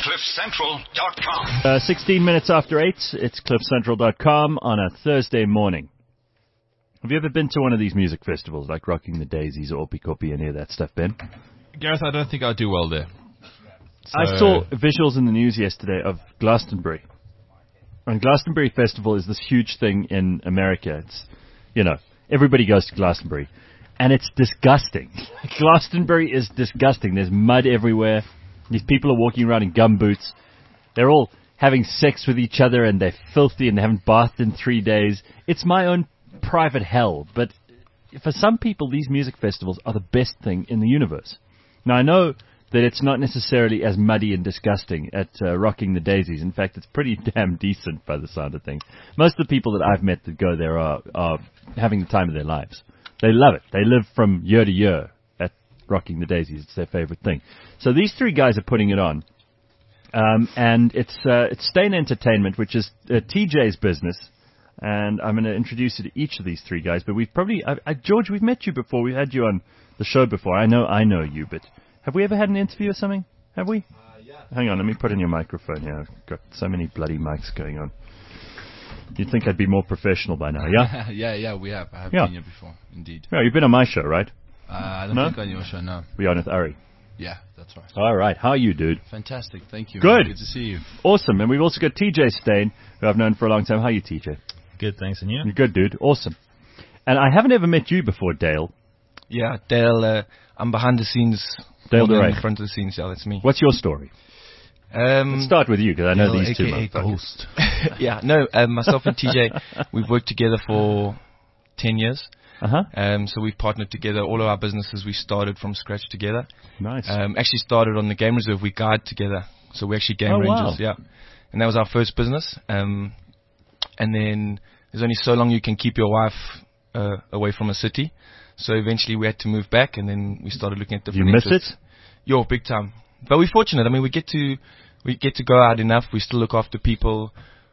CliffCentral.com. 16 minutes after 8, it's CliffCentral.com on a Thursday morning. Have you ever been to one of these music festivals like Rocking the Daisies or Opie, any of that stuff, Ben? Gareth, I don't think I'll do well there. So I saw visuals in the news yesterday of Glastonbury. And Glastonbury Festival is this huge thing in America. It's, everybody goes to Glastonbury. And it's disgusting. Glastonbury is disgusting. There's mud everywhere. These people are walking around in gumboots. They're all having sex with each other, and they're filthy, and they haven't bathed in 3 days. It's my own private hell. But for some people, these music festivals are the best thing in the universe. Now, I know that it's not necessarily as muddy and disgusting at Rocking the Daisies. In fact, it's pretty damn decent by the sound of things. Most of the people that I've met that go there are having the time of their lives. They love it. They live from year to year at Rocking the Daisies. It's their favorite thing. So these three guys are putting it on. And it's Stain Entertainment, which is TJ's business. And I'm going to introduce you to each of these three guys. But we've probably... George, we've met you before. We've had you on the show before. I know you, but... Have we ever had an interview or something? Have we? Yeah. Hang on, let me put in your microphone here. I've got so many bloody mics going on. You'd think I'd be more professional by now, yeah? yeah, we have. I have been here before, indeed. Yeah, you've been on my show, right? I don't think on your show, no. We're on with Ari. Yeah, that's right. All right, how are you, dude? Fantastic, thank you. Good. Good to see you. Awesome, and we've also got TJ Stain, who I've known for a long time. How are you, TJ? Good, thanks, and you? You're good, dude. Awesome. And I haven't ever met you before, Dale. Yeah, Dale, I'm behind the scenes. Dale in DeRay. front of the scenes, yeah, that's me. What's your story? Let's start with you, because I know Dale, these two AKA motherfuckers. Yeah, no, myself and TJ, we've worked together for 10 years. Uh-huh. So we've partnered together. All of our businesses we started from scratch together. Nice. Actually started on the Game Reserve. We guide together. So we're actually game rangers, yeah. And that was our first business. And then there's only so long you can keep your wife away from a city. So eventually we had to move back, and then we started looking at different. You miss it? Yo, big time. But we're fortunate. I mean, we get to go out enough. We still look after people.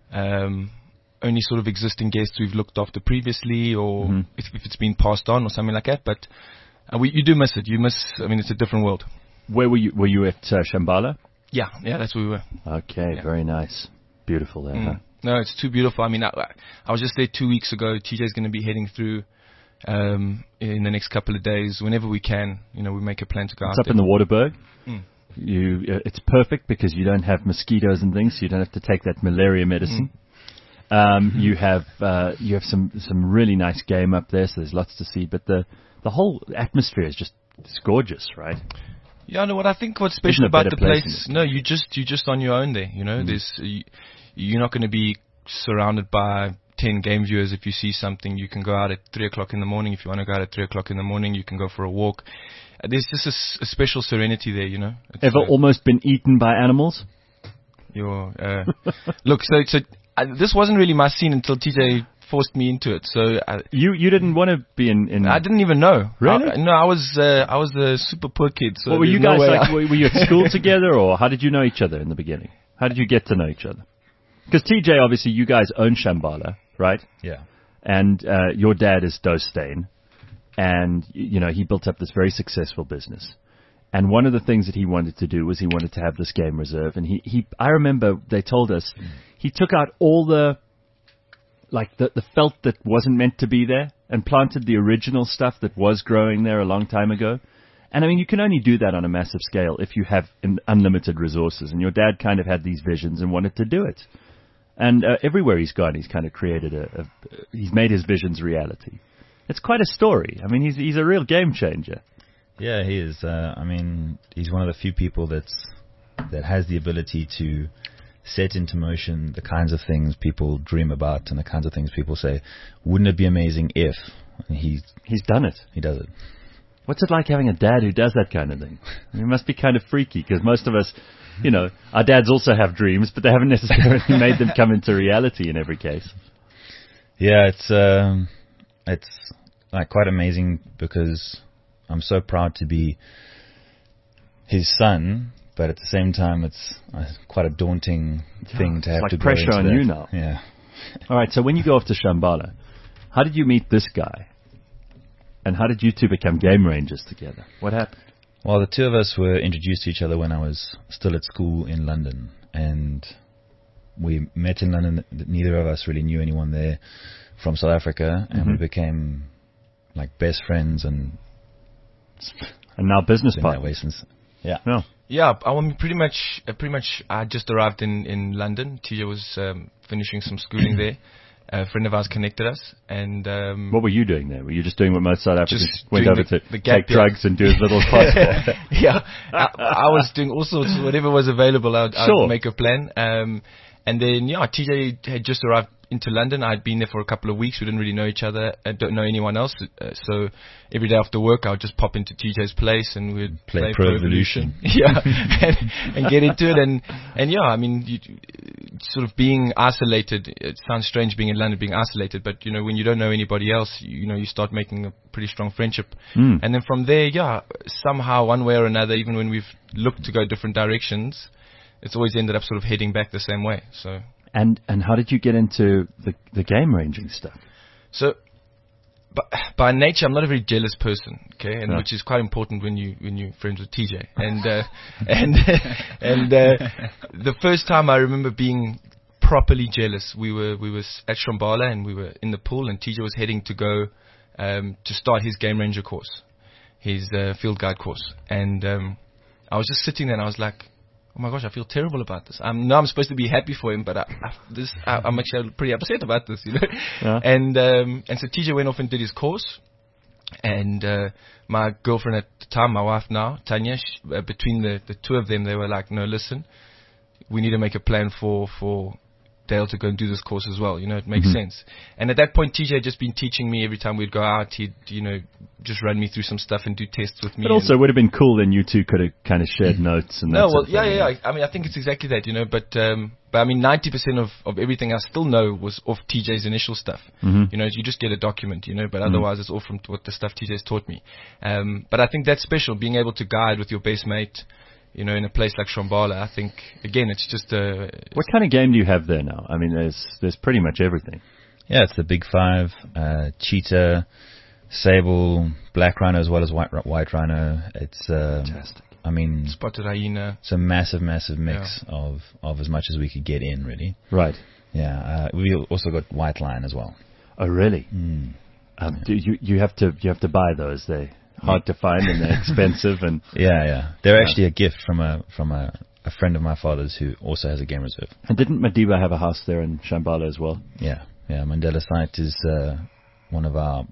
Only sort of existing guests we've looked after previously, or if it's been passed on or something like that. But you do miss it. You miss. I mean, it's a different world. Where were you? Were you at Shambhala? Yeah, that's where we were. Okay, Yeah. Very nice. Beautiful there, huh? No, it's too beautiful. I mean, I was just there 2 weeks ago. TJ's going to be heading through in the next couple of days. Whenever we can, we make a plan to go out It's up there. in the Waterberg. It's perfect because you don't have mosquitoes and things, so you don't have to take that malaria medicine. You have some really nice game up there, so there's lots to see. But the whole atmosphere is it's gorgeous, right? Yeah, no. What I think what's special about the place, no, you're just on your own there. You're not going to be surrounded by 10 game viewers. If you see something, you can go out at 3 o'clock in the morning. If you want to go out at 3 o'clock in the morning, you can go for a walk. There's just a special serenity there, It's, Ever almost been eaten by animals? Look, so this wasn't really my scene until TJ forced me into it. So you didn't want to be in. I didn't even know. Really? I was a super poor kid. So what were you there's guys no way like? Were you at school together, or how did you know each other in the beginning? How did you get to know each other? Because TJ, obviously, you guys own Shambhala, right? Yeah. And your dad is Dose Stain, and he built up this very successful business. And one of the things that he wanted to do was he wanted to have this game reserve. And I remember they told us he took out all the felt that wasn't meant to be there and planted the original stuff that was growing there a long time ago. And I mean, you can only do that on a massive scale if you have unlimited resources. And your dad kind of had these visions and wanted to do it. And everywhere he's gone, he's kind of created he's made his visions reality. It's quite a story. I mean, he's a real game changer. Yeah, he is. He's one of the few people that has the ability to set into motion the kinds of things people dream about and the kinds of things people say, wouldn't it be amazing if? And he's done it. He does it. What's it like having a dad who does that kind of thing? I mean, it must be kind of freaky because most of us, our dads also have dreams, but they haven't necessarily made them come into reality in every case. Yeah, it's like quite amazing because I'm so proud to be his son, but at the same time, it's quite a daunting thing to have like to go pressure into on that. you now. Yeah. All right, so when you go off to Shambhala, how did you meet this guy? And how did you two become game rangers together? What happened? Well, the two of us were introduced to each other when I was still at school in London, and we met in London. Neither of us really knew anyone there from South Africa, and we became like best friends and now business partners. Yeah. I mean, pretty much. I just arrived in London. TJ was finishing some schooling there. A friend of ours connected us, and what were you doing there? Were you just doing what most South Africans went over to take drugs and do as little as possible? Yeah, I was doing all sorts. Whatever was available, I'd make a plan. And then TJ had just arrived into London. I'd been there for a couple of weeks. We didn't really know each other. I don't know anyone else. So every day after work, I would just pop into TJ's place and we'd play Pro Evolution. and get into it. And I mean, sort of being isolated. It sounds strange being in London, being isolated, but when you don't know anybody else, you start making a pretty strong friendship. And then from there, somehow, one way or another, even when we've looked to go different directions, it's always ended up sort of heading back the same way. So. And how did you get into the game ranging stuff? So, by nature, I'm not a very jealous person, okay, and which is quite important when you're friends with TJ. And the first time I remember being properly jealous, we were at Shambhala and we were in the pool, and TJ was heading to go to start his game ranger course, his field guide course, and I was just sitting there and I was like, oh my gosh, I feel terrible about this. I'm supposed to be happy for him, but I'm actually pretty upset about this, Yeah. And so TJ went off and did his course, and my girlfriend at the time, my wife now, Tanya, between the two of them, they were like, no, listen, we need to make a plan for Dale to go and do this course as well. It makes sense. And at that point, TJ had just been teaching me every time we'd go out. He'd, just run me through some stuff and do tests with me. But also, it would have been cool then you two could have kind of shared notes and that sort of thing. Yeah. I mean, I think it's exactly that, But I mean, 90% of everything I still know was off TJ's initial stuff. You just get a document, but otherwise it's all from what the stuff TJ's taught me. But I think that's special, being able to guide with your best mate. In a place like Shambhala, I think, again, it's just a... What kind of game do you have there now? I mean, there's pretty much everything. Yeah, it's the Big Five, cheetah, sable, black rhino as well as white rhino. It's... fantastic. I mean... Spotted hyena. It's a massive mix of as much as we could get in, really. Right. Yeah, we also got white lion as well. Oh, really? Do you have to buy those? They... hard to find and they're expensive and they're actually a gift from a friend of my father's who also has a game reserve. And didn't Madiba have a house there in Shambhala as well? Yeah. Mandela site is one of our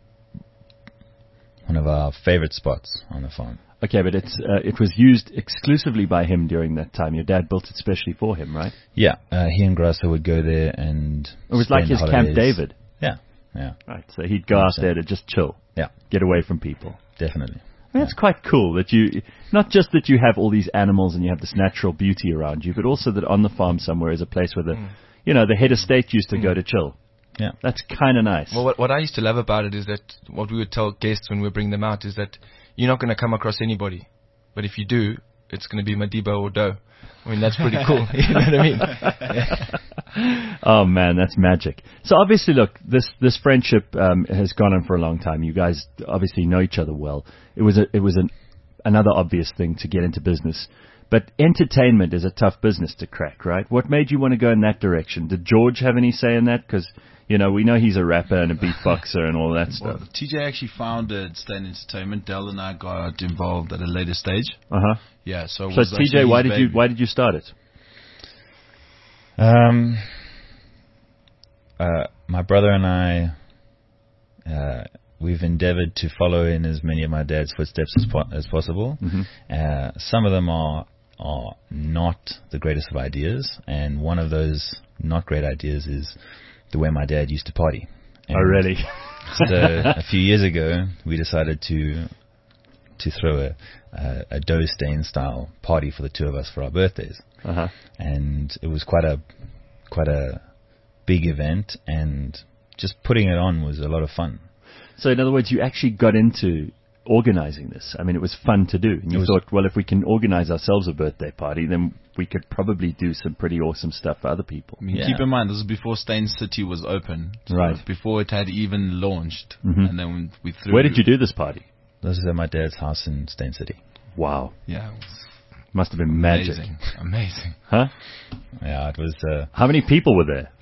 favorite spots on the farm. Okay, but it was used exclusively by him during that time. Your dad built it specially for him, right? Yeah, he and Grasso would go there and it was like his holidays. Camp David. Yeah. Right, so he'd go out there to just chill. Yeah. Get away from people. Definitely. I mean, it's quite cool that not just that you have all these animals and you have this natural beauty around you, but also that on the farm somewhere is a place where the head of state used to go to chill. Yeah. That's kind of nice. Well, what I used to love about it is that what we would tell guests when we bring them out is that you're not going to come across anybody. But if you do, it's going to be Madiba or Doe. I mean, that's pretty cool. You know what I mean? Yeah. Oh, man, that's magic. So obviously, look, this friendship has gone on for a long time. You guys obviously know each other well. It was another obvious thing to get into business. But entertainment is a tough business to crack, right? What made you want to go in that direction? Did George have any say in that? Because, we know he's a rapper and a beatboxer and all that stuff. Well, TJ actually founded Stain Entertainment. Del and I got involved at a later stage. Uh-huh. Yeah, so TJ, why did you start it? My brother and I, we've endeavored to follow in as many of my dad's footsteps as possible. Mm-hmm. Some of them are not the greatest of ideas, and one of those not great ideas is the way my dad used to party. And oh, really? So a few years ago, we decided to throw a Doe Stain style party for the two of us for our birthdays. Uh-huh. And it was quite a big event, and just putting it on was a lot of fun. So in other words, you actually got into organizing this. I mean, it was fun to do. And you thought, well, if we can organize ourselves a birthday party, then we could probably do some pretty awesome stuff for other people. I mean, keep in mind, this is before Stain City was open. So right. Before it had even launched. Mm-hmm. And then we threw... Where did you do this party? This is at my dad's house in Stain City. Wow. Yeah. Must have been magic. Amazing. Huh? Yeah, it was. How many people were there?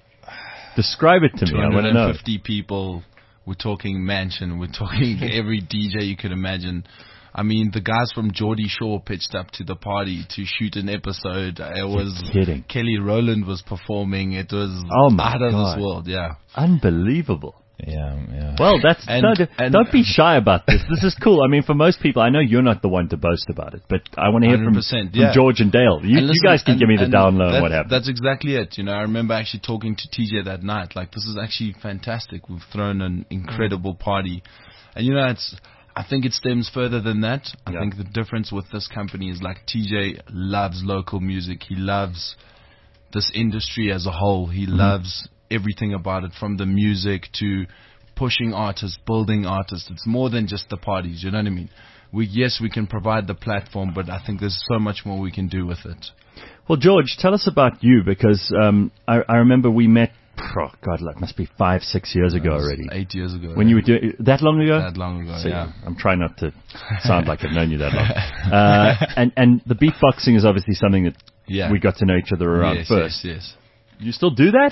Describe it to me. I want to know. 250 people. We're talking mansion. We're talking every DJ you could imagine. I mean, the guys from Geordie Shore pitched up to the party to shoot an episode. It was kidding. Kelly Rowland was performing. It was out of this world. Yeah. Unbelievable. Yeah. Well, don't be shy about this. This is cool. I mean, for most people, I know you're not the one to boast about it, but I want to hear from George and Dale. You guys can give me the down low and what happened. That's exactly it. You know, I remember actually talking to TJ that night. Like, this is actually fantastic. We've thrown an incredible party. And, you know, I think it stems further than that. I think the difference with this company is, like, TJ loves local music. He loves this industry as a whole. He loves everything about it, from the music to pushing artists, building artists. It's more than just the parties, you know what I mean? We can provide the platform, but I think there's so much more we can do with it. Well, George, tell us about you, because I remember we met, it must be 5-6 years ago already. 8 years ago. When you were doing that long ago? That long ago, See, yeah. I'm trying not to sound like I've known you that long. And the beatboxing is obviously something that we got to know each other around first. Yes. You still do that?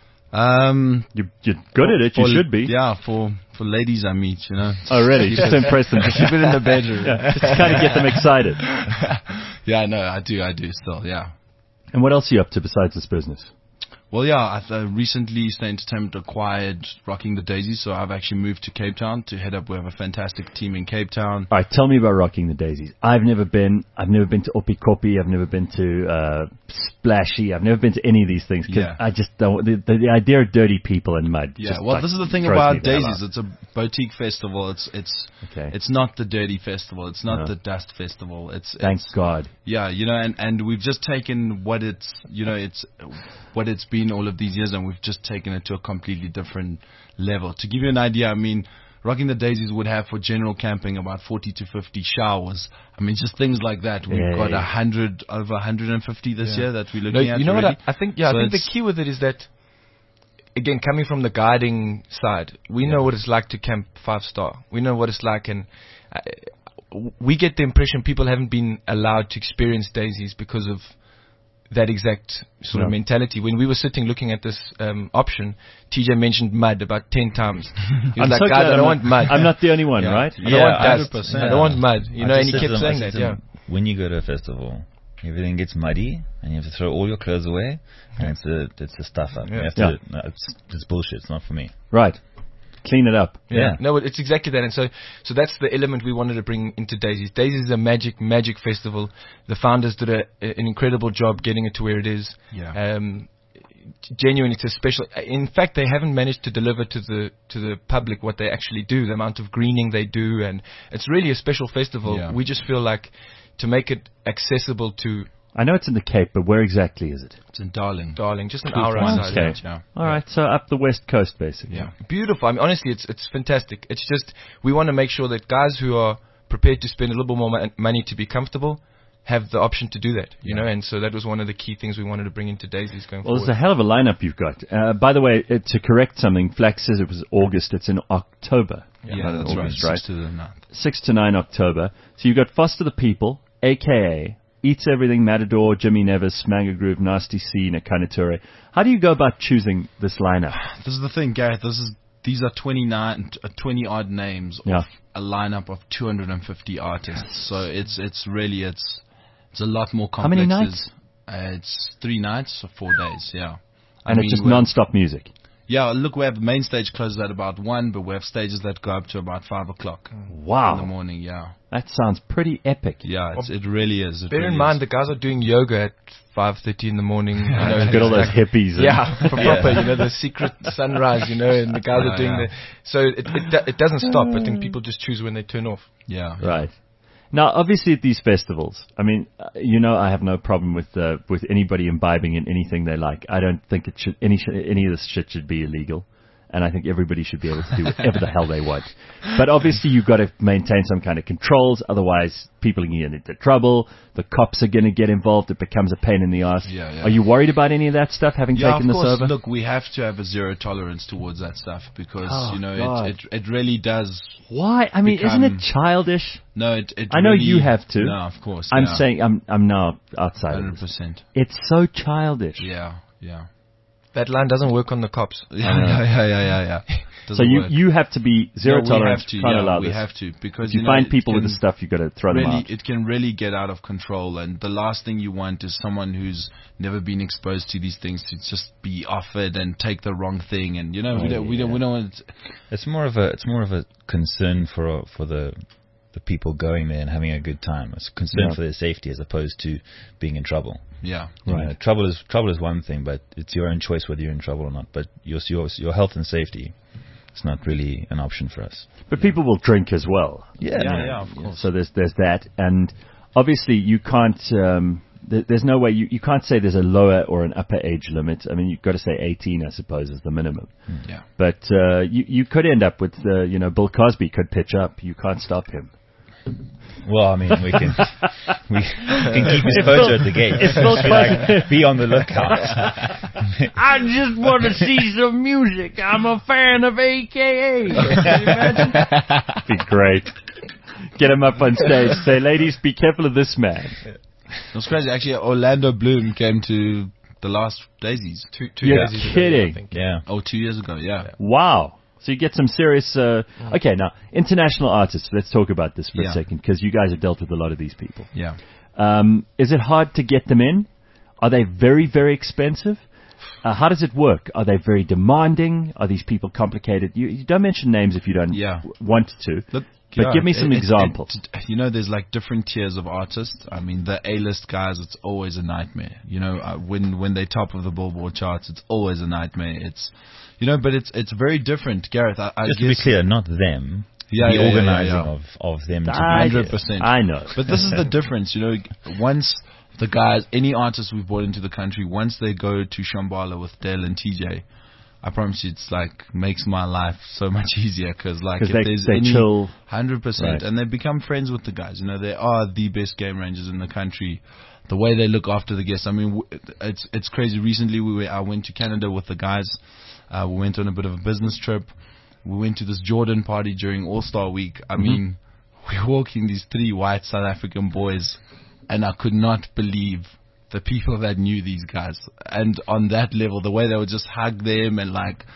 You're good at it. You should be. Yeah, for ladies I meet, you know. Oh, really? Just to impress them. Just keep it in the bedroom. Just to kind of get them excited. Yeah, no, I do still, yeah. And what else are you up to besides this business? Well, yeah, recently Stay Entertainment acquired Rocking the Daisies, so I've actually moved to Cape Town to head up. We have a fantastic team in Cape Town. All right, tell me about Rocking the Daisies. I've never been to Opikopi. I've never been to Splashy. I've never been to any of these things because I just don't. The idea of dirty people and mud. Yeah, well, this is the thing about Daisies. It's a boutique festival. It's not the dirty festival. It's not the dust festival. Thank God. Yeah, you know, and we've just taken what it's been all of these years, and we've just taken it to a completely different level. To give you an idea, I mean, Rocking the Daisies would have for general camping about 40 to 50 showers. I mean, just things like that. We've got 100, over 150 this year that we're looking at. You know already. what? I think the key with it is that, again, coming from the guiding side, we know what it's like to camp 5-star. We know what it's like, and we get the impression people haven't been allowed to experience Daisies because of that exact sort of mentality. When we were sitting looking at this option, TJ mentioned mud about 10 times. He was like, guys, I don't want mud. I'm not the only one, right? I don't want dust. I don't want mud. You know, and he kept saying that, When you go to a festival, everything gets muddy, and you have to throw all your clothes away, and it's a stuff up. You have to, it's bullshit. It's not for me. Right. Clean it up. Yeah. No, it's exactly that. And so that's the element we wanted to bring into Daisies. Daisies is a magic festival. The founders did an incredible job getting it to where it is. Yeah. Genuinely, it's a special. In fact, they haven't managed to deliver to the public what they actually do, the amount of greening they do, and it's really a special festival. Yeah. We just feel like to make it accessible to. I know it's in the Cape, but where exactly is it? It's in Darling. Just an hour outside. Okay. Yeah. All right, so up the west coast, basically. Yeah. Beautiful. I mean, honestly, it's fantastic. It's just we want to make sure that guys who are prepared to spend a little bit more money to be comfortable have the option to do that, you know, and so that was one of the key things we wanted to bring into Daisies going forward. Well, it's a hell of a lineup you've got. By the way, to correct something, Flax says it was August. It's in October. Yeah, that's August, right. 6 to the 9th. 6 to 9 October. So you've got Foster the People, a.k.a. Eats Everything, Matador, Jimmy Nevis, Manga Groove, Nasty C, Nakanature. How do you go about choosing this lineup? This is the thing, Gareth. These are 20 odd names of a lineup of 250 artists. So it's a lot more complex. How many nights? It's 3 nights or 4 days. Yeah. And it's just non-stop music. Yeah, look, we have the main stage closes at about 1, but we have stages that go up to about 5 o'clock. Wow. In the morning, yeah. That sounds pretty epic. Yeah, it really is. Bear in mind, the guys are doing yoga at 5:30 in the morning. You know, got all those hippies. For proper, you know, the secret sunrise, you know, and the guys are doing so it doesn't stop. I think people just choose when they turn off. Yeah. Right. Now, obviously, at these festivals, I mean, you know, I have no problem with anybody imbibing in anything they like. I don't think it should any of this shit should be illegal. and I think everybody should be able to do whatever the hell they want. But obviously, you've got to maintain some kind of controls, otherwise people are going to get into trouble. The cops are going to get involved. It becomes a pain in the ass. Yeah. Are you worried about any of that stuff, having taken this over? Look, we have to have a zero tolerance towards that stuff because God. it really does. Why? I mean, isn't it childish? No, I know really, you have to. No, of course. I'm saying I'm now outside. 100%. It's so childish. Yeah. That line doesn't work on the cops. Yeah. So you have to be zero tolerance. We have to because if you find people with the stuff, you've got to throw them out. It can really get out of control, and the last thing you want is someone who's never been exposed to these things to just be offered and take the wrong thing, and we don't want. It's more of a concern for the people going there and having a good time. It's a concern for their safety as opposed to being in trouble. Yeah, right. Trouble is one thing, but it's your own choice whether you're in trouble or not. But your health and safety, it's not really an option for us. But people will drink as well. Yeah, of course. So there's that, and obviously you can't. There's no way you can't say there's a lower or an upper age limit. I mean, you've got to say 18, I suppose, is the minimum. Yeah. But you could end up with Bill Cosby could pitch up. You can't stop him. Well, I mean, we can keep his photo at the gate. Be on the lookout. I just want to see some music. I'm a fan of AKA. Can you imagine? Be great. Get him up on stage. Say, ladies, be careful of this man. It's crazy. Actually, Orlando Bloom came to the last Daisies. Two You're Daisies kidding. ago, I think. Yeah. 2 years ago. Yeah. Wow. So you get some serious... Okay, now, international artists. Let's talk about this for a second, because you guys have dealt with a lot of these people. Yeah. Is it hard to get them in? Are they very, very expensive? How does it work? Are they very demanding? Are these people complicated? You don't mention names if you don't want to. Look, but give me some examples. There's like different tiers of artists. I mean, the A-list guys, it's always a nightmare. When they top of the Billboard charts, it's always a nightmare. It's... but it's very different, Gareth. Just to be clear, not them. The organizing of them. 100%. I know. But this is the difference. Once the guys, any artists we've brought into the country, once they go to Shambhala with Dale and TJ, I promise you, it's makes my life so much easier because if they chill, 100%, right. And they become friends with the guys. They are the best game rangers in the country. The way they look after the guests, I mean, it's crazy. Recently, I went to Canada with the guys. We went on a bit of a business trip. We went to this Jordan party during All-Star Week. I mean, we're walking these 3 white South African boys, and I could not believe the people that knew these guys. And on that level, the way they would just hug them and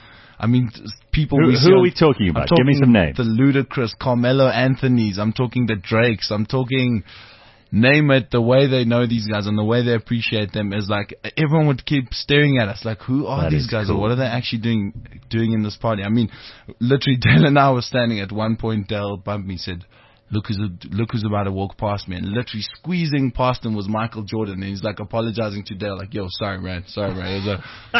people... Who are we talking about? Give me some names. The Ludacris, Carmelo Anthonys. I'm talking the Drakes. I'm talking... Name it, the way they know these guys and the way they appreciate them is everyone would keep staring at us who are these guys or what are they actually doing in this party? I mean, literally Dale and I were standing at one point. Dale bumped me, said, look who's about to walk past me, and literally squeezing past him was Michael Jordan, and he's apologizing to Dale yo, sorry man. What?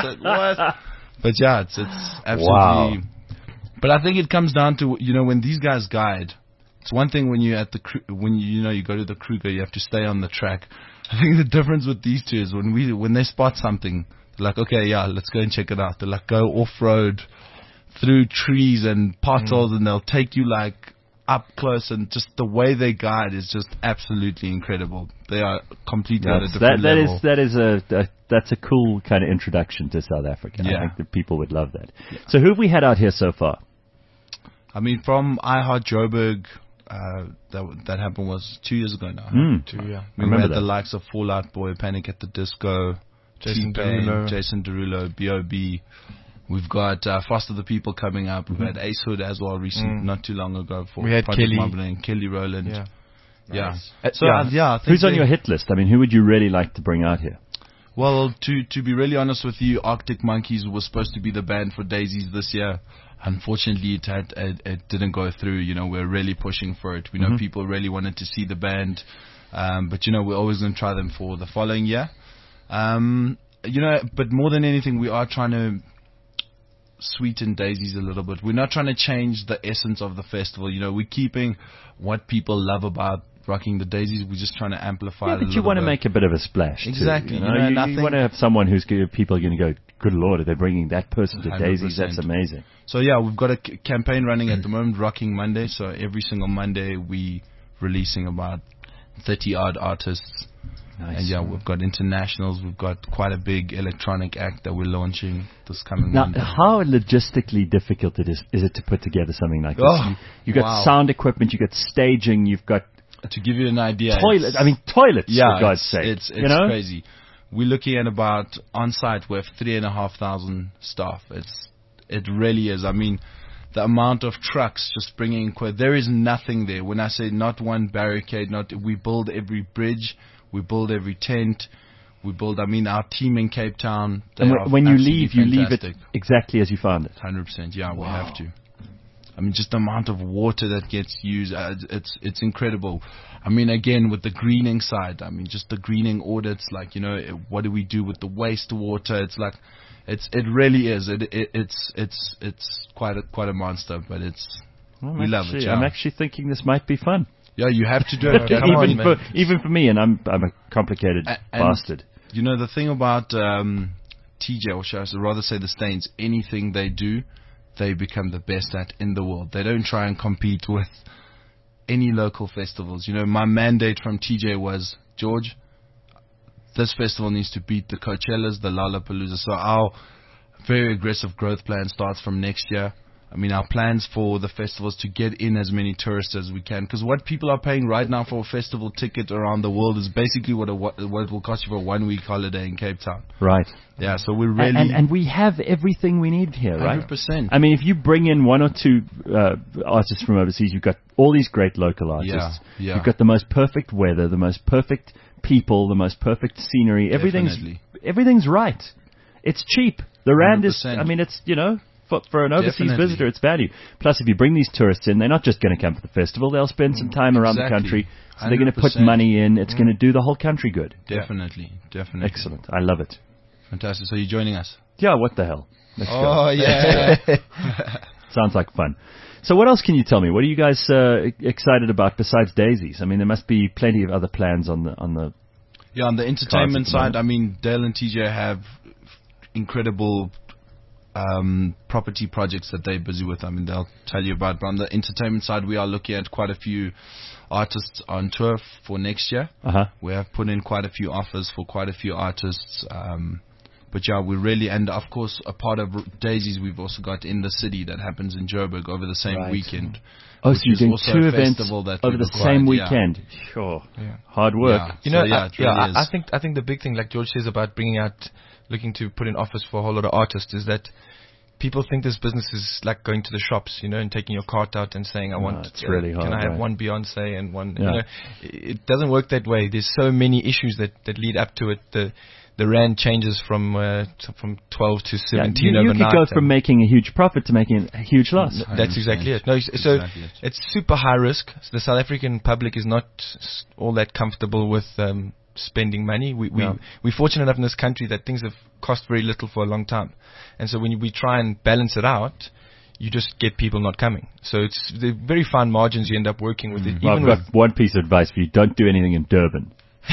But yeah, it's absolutely... Wow. But I think it comes down to, when these guys guide. It's one thing when you're at you go to the Kruger, you have to stay on the track. I think the difference with these two is when they spot something, they're okay, yeah, let's go and check it out. They go off-road through trees and potholes, and they'll take you up close, and just the way they guide is just absolutely incredible. They are completely at a different level. That's a cool kind of introduction to South Africa. Yeah. I think that people would love that. Yeah. So who have we had out here so far? I mean, from iHeart Joburg. That happened was 2 years ago now. 2 years. We had the likes of Fall Out Boy, Panic at the Disco, Jason Derulo, B.O.B. We've got Foster the People coming up. We've had Ace Hood as well not too long ago. We had Kelly. And Kelly Rowland. Yeah. Nice. I think who's on your hit list? I mean, who would you really like to bring out here? Well, to be really honest with you, Arctic Monkeys was supposed to be the band for Daisies this year. Unfortunately, it didn't go through. We're really pushing for it. We know people really wanted to see the band, but we're always going to try them for the following year. But more than anything, we are trying to sweeten Daisies a little bit. We're not trying to change the essence of the festival. We're keeping what people love about rocking the Daisies. We're just trying to amplify it a little bit. But you want to make a bit of a splash. Exactly. Too, you want to have someone people are going to go good Lord, are they bringing that person to 100%. Daisies? That's amazing. So yeah, we've got a campaign running at the moment, Rocking Monday. So every single Monday we releasing about 30 odd artists. Nice. And yeah, we've got internationals. We've got quite a big electronic act that we're launching this coming Now, Monday. how logistically difficult is it to put together something like this? Oh, You got wow. sound equipment, you got staging, you've got To give you an idea, toilets. Toilets, for God's sake. It's you know? crazy. We're looking at about, on site, we have 3,500 staff. It really is. I mean, the amount of trucks just bringing, there is nothing there. When I say not one barricade, we build every bridge, we build every tent, our team in Cape Town. And when you leave, you leave it fantastic. exactly as you found it. 100%, yeah, we have to. I mean, just the amount of water that gets used, it's incredible. I mean, again, with the greening side, I mean, just the greening audits, what do we do with the wastewater? It's like, it really is. It's quite a monster, but we love it. Yeah. I'm actually thinking this might be fun. Yeah, you have to do it. Even for me, and I'm a complicated bastard. You know, the thing about TJ, or should I rather say the Stains, anything they do, they become the best at in the world. They don't try and compete with any local festivals. You know, my mandate from TJ was, George, this festival needs to beat the Coachellas, the Lollapalooza. So our very aggressive growth plan starts from next year. I mean, our plans for the festival is to get in as many tourists as we can. Because what people are paying right now for a festival ticket around the world is basically what it will cost you for a 1 week holiday in Cape Town. Right. Yeah, so we're really... And we have everything we need here, right? 100%. I mean, if you bring in one or two artists from overseas, you've got all these great local artists. Yeah. You've got the most perfect weather, the most perfect people, the most perfect scenery. Everything's right. It's cheap. The rand 100%. is... I mean, it's, for an overseas visitor, it's value. Plus, if you bring these tourists in, they're not just going to come for the festival. They'll spend some time around the country. So they're going to put 100%. Money in. It's going to do the whole country good. Definitely. Excellent. I love it. Fantastic. So you're joining us? Yeah, what the hell? Let's go. Oh, yeah. Sounds like fun. So what else can you tell me? What are you guys excited about besides Daisies? I mean, there must be plenty of other plans on the Yeah, on the entertainment side, I mean, Dale and TJ have incredible property projects that they're busy with. I mean, they'll tell you about. But on the entertainment side, we are looking at quite a few artists on tour for next year. We have put in quite a few offers for quite a few artists. But yeah, we really, and of course, a part of Daisies, we've also got In the City that happens in Joburg over the same weekend. Oh, so you're doing two events over the same weekend. Yeah. Sure. Yeah. Hard work. Yeah. I think the big thing, like George says, about looking to put in offers for a whole lot of artists is that people think this business is like going to the shops, and taking your cart out and saying, it's really hard, can I have one Beyonce and one, it doesn't work that way. There's so many issues that lead up to it. The rand changes from 12 to 17 overnight. You could go from making a huge profit to making a huge loss. That's exactly it. No, so it's super high risk. So the South African public is not all that comfortable with spending money. We're fortunate enough in this country that things have cost very little for a long time. And so when we try and balance it out, you just get people not coming. So it's the very fine margins you end up working with. I've got one piece of advice for you. Don't do anything in Durban.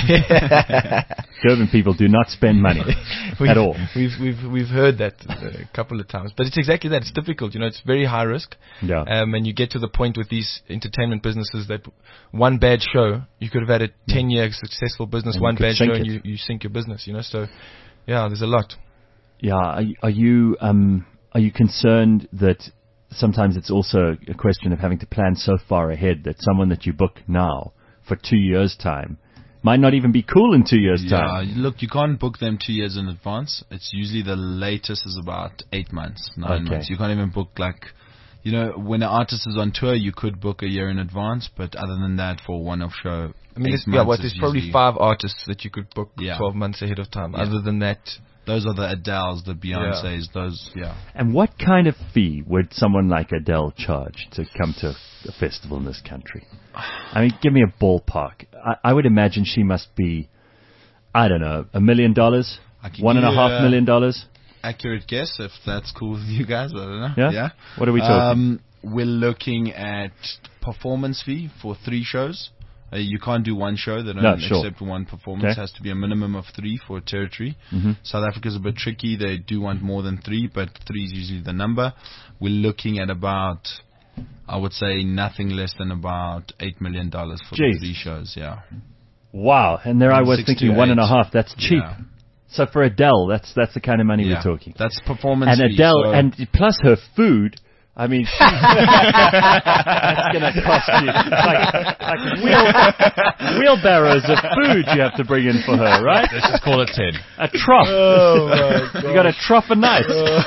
Durban people do not spend money at all. We've heard that a couple of times, but it's exactly that. It's difficult, it's very high risk. Yeah. And you get to the point with these entertainment businesses that one bad show, you could have had a 10-year successful business. And one bad show, and you sink your business. So yeah, there's a lot. Yeah. Are you concerned that sometimes it's also a question of having to plan so far ahead that someone that you book now for 2 years' time might not even be cool in 2 years' time? Yeah, look, you can't book them 2 years in advance. It's usually the latest is about 8 months, 9 months. You can't even book when an artist is on tour, you could book a year in advance, but other than that, for a one-off show, there's probably 5 artists that you could book 12 months ahead of time. Yeah. Other than that, those are the Adeles, the Beyoncés, And what kind of fee would someone like Adele charge to come to a festival in this country? I mean, give me a ballpark. I would imagine she must be, I don't know, $1 million? $1.5 million? Accurate guess, if that's cool with you guys. I don't know. Yeah? What are we talking? We're looking at performance fee for 3 shows. You can't do one show. They don't accept one performance. It has to be a minimum of 3 for a territory. South Africa's a bit tricky. They do want more than 3, but 3 is usually the number. We're looking at about, I would say, nothing less than about $8 million for the 3 shows. Yeah. Wow. And there I was thinking 1.5. That's cheap. Yeah. So for Adele, that's the kind of money we're talking. That's performance and fee. Adele, and plus her food. I mean, that's going to cost you like wheelbarrows of food you have to bring in for her, right? Let's just call it 10. A trough. Oh my God. You got a trough a night.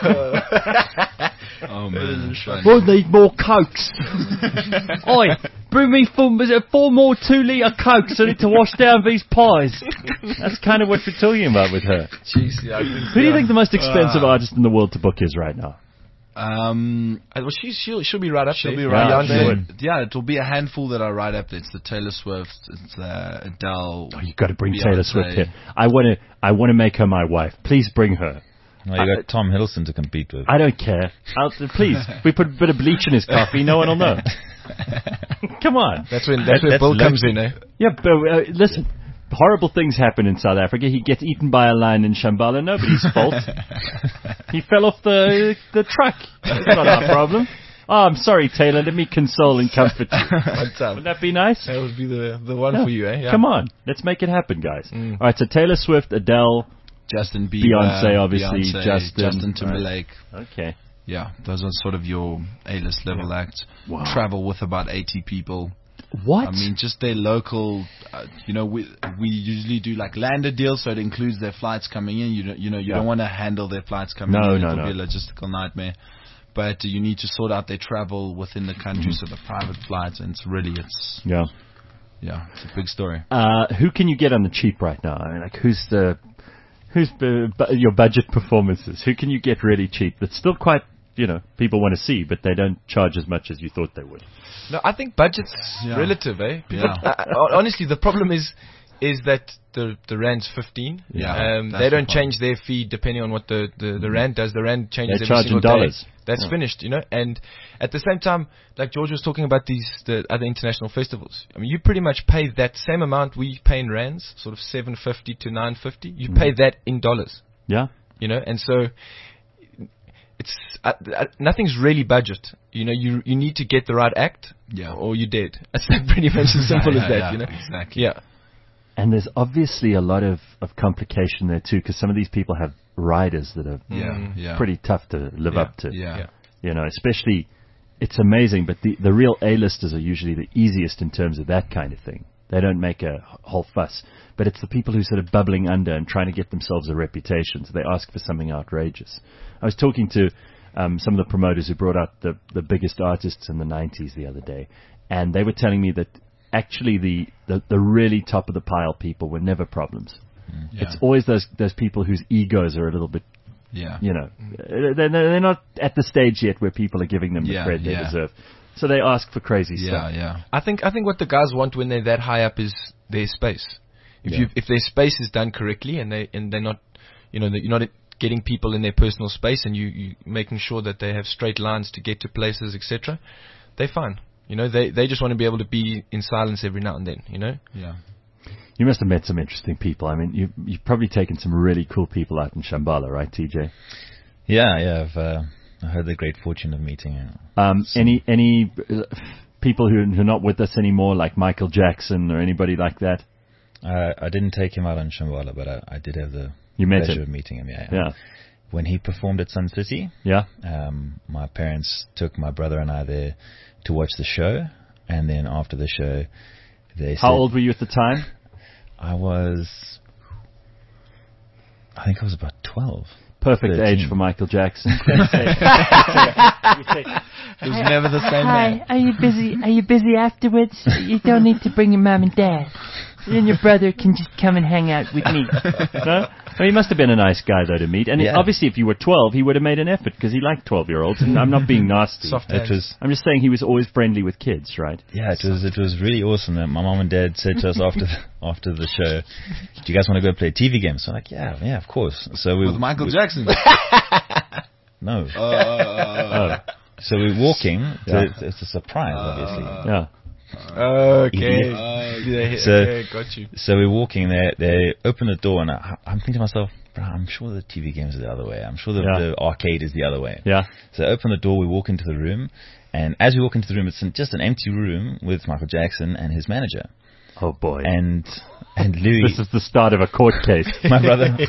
Oh man, we'll need more Cokes. Oi, bring me 4 more 2-litre Cokes. I need to wash down these pies. That's kind of what we're talking about with her. Jeez, yeah, who do you think the most expensive artist in the world to book is right now? Well, she'll be right up there. She'll be right up there. Yeah, it'll be a handful that are right up there. It's the Taylor Swift, it's Adele. Oh, you've got to bring Taylor Swift here. I want to make her my wife. Please bring her. Well, you got Tom Hiddleston to compete with. I don't care. Please, we put a bit of bleach in his coffee. No one will know. Come on. That's where Bill comes in, eh? Yeah, but listen. Horrible things happen in South Africa. He gets eaten by a lion in Shambhala. Nobody's fault. He fell off the truck. That's not our problem. Oh, I'm sorry, Taylor. Let me console and comfort you. Wouldn't that be nice? That would be the one for you, eh? Yeah. Come on. Let's make it happen, guys. All right, so Taylor Swift, Adele, Justin Bieber, Beyonce, obviously, Justin Timberlake. Right. Okay. Yeah, those are sort of your A-list level acts. Wow. Travel with about 80 people. What? I mean, just their local. We usually do like landed deals, so it includes their flights coming in. You don't want to handle their flights coming in. It'll be a logistical nightmare. But you need to sort out their travel within the country, so the private flights, and it's a big story. Who can you get on the cheap right now? I mean, like who's your budget performances? Who can you get really cheap? That's still quite. People want to see, but they don't charge as much as you thought they would. No, I think budget's relative, eh? Honestly, the problem is that the rand's 15. Yeah. They don't change their fee depending on what the rand does. The rand changes every single dollars. Day. That's finished, And at the same time, like George was talking about the other international festivals. I mean, you pretty much pay that same amount we pay in rands, sort of $750 to $950. You pay that in dollars. Yeah. And so. It's nothing's really budget. You need to get the right act, or you're dead. It's pretty much as simple as that. Exactly. Yeah. And there's obviously a lot of complication there too, because some of these people have riders that are pretty tough to live up to. Yeah. Especially, it's amazing, but the real A-listers are usually the easiest in terms of that kind of thing. They don't make a whole fuss. But it's the people who sort of bubbling under and trying to get themselves a reputation, so they ask for something outrageous. I was talking to some of the promoters who brought out the biggest artists in the 90s the other day, and they were telling me that actually the really top of the pile people were never problems. Yeah. It's always those people whose egos are a little bit, they're not at the stage yet where people are giving them the credit they deserve. So they ask for crazy stuff. Yeah. I think what the guys want when they're that high up is their space. If their space is done correctly and they're not, you're not getting people in their personal space and you making sure that they have straight lines to get to places, etc., they're fine. They just want to be able to be in silence every now and then. Yeah. You must have met some interesting people. I mean, you've probably taken some really cool people out in Shambhala, right, TJ? Yeah. I had the great fortune of meeting. Any people who are not with us anymore, like Michael Jackson or anybody like that? I didn't take him out on Shambhala, but I did have the pleasure of meeting him. Yeah. When he performed at Sun City, my parents took my brother and I there to watch the show, and then after the show, they said... How old were you at the time? I think I was about 12. Perfect 13. Age for Michael Jackson. It was never the same man. Are you busy? Are you busy afterwards? You don't need to bring your mom and dad. You and your brother can just come and hang out with me. No? Well, he must have been a nice guy, though, to meet. And obviously, if you were 12, he would have made an effort, because he liked 12-year-olds. And I'm not being nasty. I'm just saying he was always friendly with kids, right? Yeah, it was really awesome. My mom and dad said to us after the show, "Do you guys want to go play a TV game?" So I'm like, yeah, of course. So with Michael Jackson? No. So we're walking. It's a surprise, obviously. Yeah. Okay. Got you. So we're walking there. They open the door, and I'm thinking to myself, bro, I'm sure the TV games are the other way. I'm sure the arcade is the other way. Yeah. So I open the door, we walk into the room, and as we walk into the room, it's just an empty room with Michael Jackson and his manager. Oh boy. And Louis. This is the start of a court case. My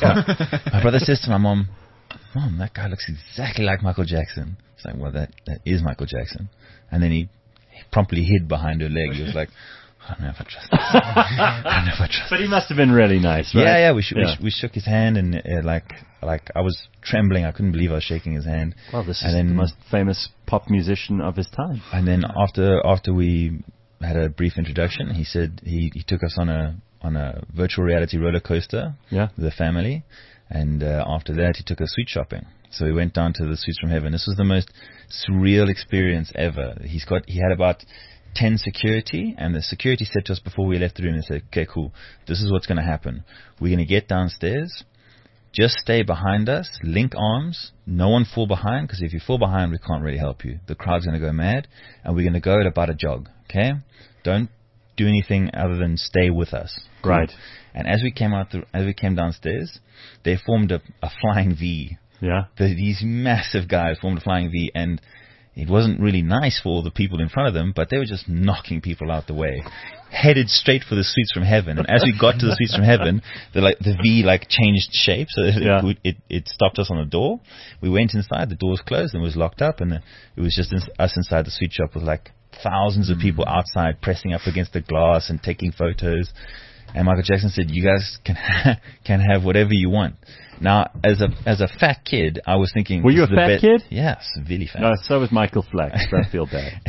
brother says to my mom, that guy looks exactly like Michael Jackson. It's like, well, that is Michael Jackson. And then he promptly hid behind her leg. He was like, I don't know if I trust this. I don't know if I trust. But he must have been really nice, right? Yeah. We shook his hand, and like I was trembling. I couldn't believe I was shaking his hand. Well, this is the most famous pop musician of his time. And then after we had a brief introduction, he said he took us on a virtual reality roller coaster. Yeah. With the family, and after that he took us sweet shopping. So we went down to the Sweets from Heaven. This was the most surreal experience ever. He had about 10 security, and the security said to us before we left the room, they said, okay, cool, this is what's going to happen. We're going to get downstairs, just stay behind us, link arms, no one fall behind, because if you fall behind, we can't really help you. The crowd's going to go mad, and we're going to go at about a jog, okay? Don't do anything other than stay with us. Cool. Right. And as we came downstairs, they formed a flying V. Yeah. These massive guys formed a flying V, and it wasn't really nice for all the people in front of them, but they were just knocking people out the way, headed straight for the Sweets from Heaven. And as we got to the Sweets from Heaven, the V changed shape, so it stopped us on the door. We went inside, the door was closed and was locked up, and it was just us inside the sweet shop with like thousands of people outside pressing up against the glass and taking photos. And Michael Jackson said, "You guys can have whatever you want." Now, as a fat kid, I was thinking, were you a fat kid? Yes, really fat. No, so was Michael Flax. I feel bad.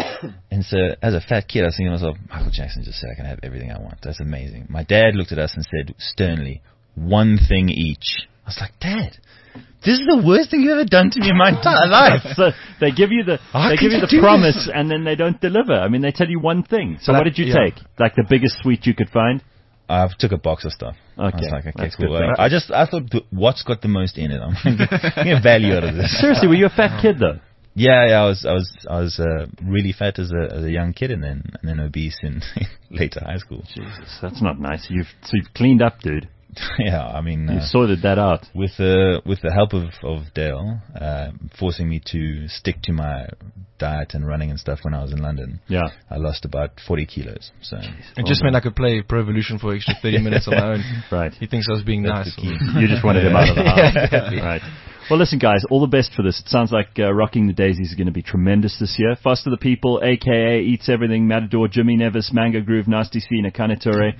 and so, as a fat kid, I was thinking to myself, Michael Jackson just said I can have everything I want. That's amazing. My dad looked at us and said sternly, "One thing each." I was like, "Dad, this is the worst thing you've ever done to me in my entire life." So they give you the promise, and then they don't deliver. I mean, they tell you one thing. So what did you take? Like the biggest sweet you could find? I took a box of stuff. Okay. I was like, okay, cool. I thought, what's got the most in it? I'm going to get value out of this. Seriously, were you a fat kid though? Yeah, I was really fat as a young kid, and then obese in later high school. Jesus, that's not nice. You've cleaned up, dude. Yeah, I mean, you sorted that out with the help of Dale, forcing me to stick to my diet and running and stuff when I was in London. Yeah, I lost about 40 kilos. So it just meant I could play Pro Evolution for extra 30 minutes on my own. Right. He thinks I was being nice. You just wanted him out of the house. Yeah, exactly. Right. Well, listen, guys, all the best for this. It sounds like Rocking the Daisies is going to be tremendous this year. Foster the People, a.k.a. Eats Everything, Matador, Jimmy Nevis, Mango Groove, Nasty C, Nakane Ture,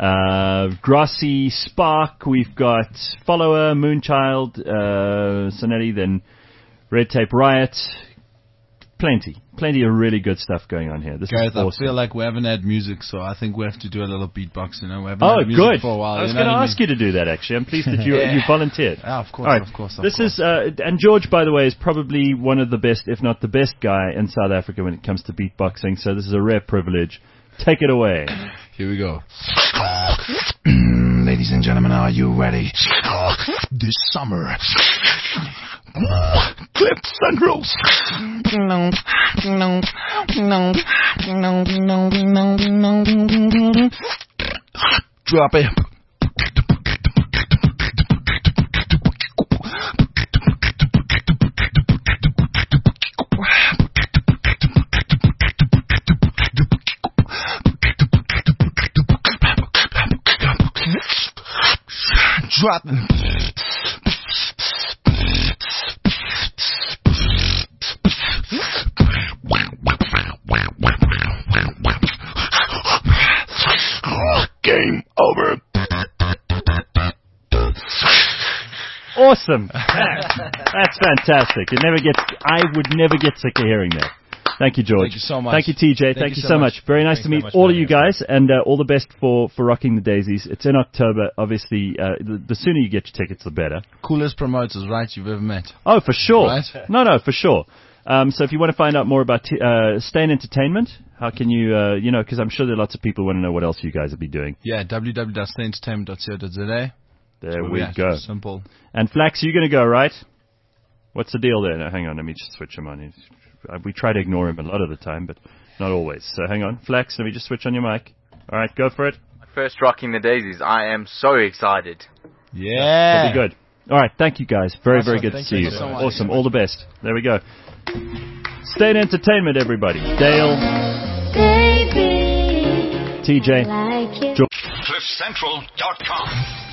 Grassy, Spark, we've got Follower, Moonchild, Sonetti, then Red Tape Riot. Plenty of really good stuff going on here. This Guys, is awesome. I feel like we haven't had music, so I think we have to do a little beatbox. We haven't had music good. For a while. I was going to ask you to do that. Actually, I'm pleased that you volunteered. Yeah, of course, right. of course. This is and George, by the way, is probably one of the best, if not the best guy in South Africa when it comes to beatboxing. So this is a rare privilege. Take it away. Here we go. Ladies and gentlemen, are you ready? This summer, Cliff Centrals. Drop it. Drop it. Game over. Awesome. That's fantastic. I would never get sick of hearing that. Thank you, George. Thank you so much. Thank you, TJ. Thank you so much. Very nice to meet all of you guys, and all the best for Rocking the Daisies. It's in October. Obviously, the sooner you get your tickets, the better. Coolest promoters, right, you've ever met. Oh, for sure. Right? No, for sure. So if you want to find out more about Stain Entertainment, how can you, because I'm sure there are lots of people who want to know what else you guys will be doing. Yeah, www.stainentertainment.co.za. There we go. Simple. And Flax, you're going to go, right? What's the deal there? No, hang on, let me just switch him on. We try to ignore him a lot of the time, but not always. So hang on. Flax, let me just switch on your mic. All right, go for it. First Rocking the Daisies. I am so excited. Yeah. That'll be good. All right, thank you guys. Very, very good to Thank see you. you so much. Awesome. All the best. There we go. State Entertainment, everybody. Dale, TJ, CliffCentral.com